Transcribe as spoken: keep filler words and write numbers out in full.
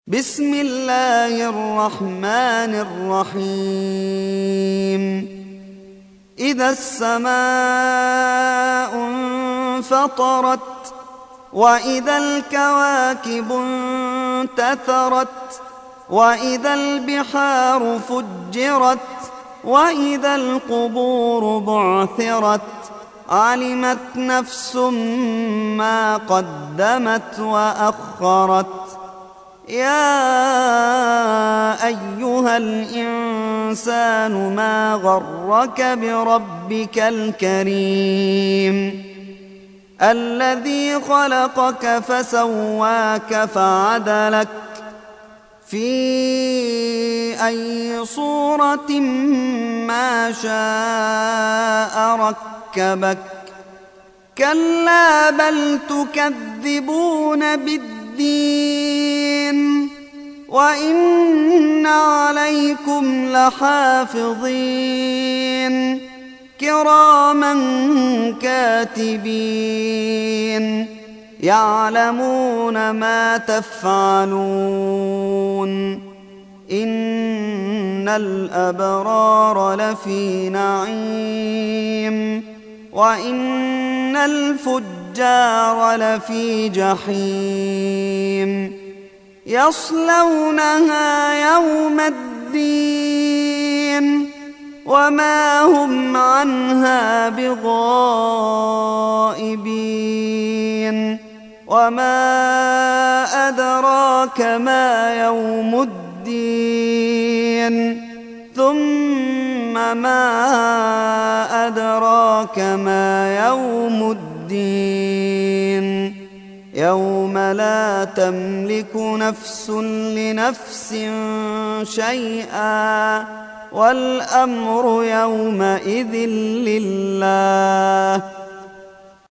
بسم الله الرحمن الرحيم إذا السماء انفطرت وإذا الكواكب انتثرت وإذا البحار فجرت وإذا القبور بعثرت علمت نفس ما قدمت وأخرت يا أيها الإنسان ما غرك بربك الكريم الذي خلقك فسواك فعدلك في أي صورة ما شاء ركبك كلا بل تكذبون بالدين وإن عليكم لحافظين كراما كاتبين يعلمون ما تفعلون إن الأبرار لفي نعيم وإن الفجار لفي جحيم يصلونها يوم الدين وما هم عنها بغائبين وما أدراك ما يوم الدين ثم ما أدراك ما يوم الدين يوم لا تملك نفس لنفس شيئا والأمر يومئذ لله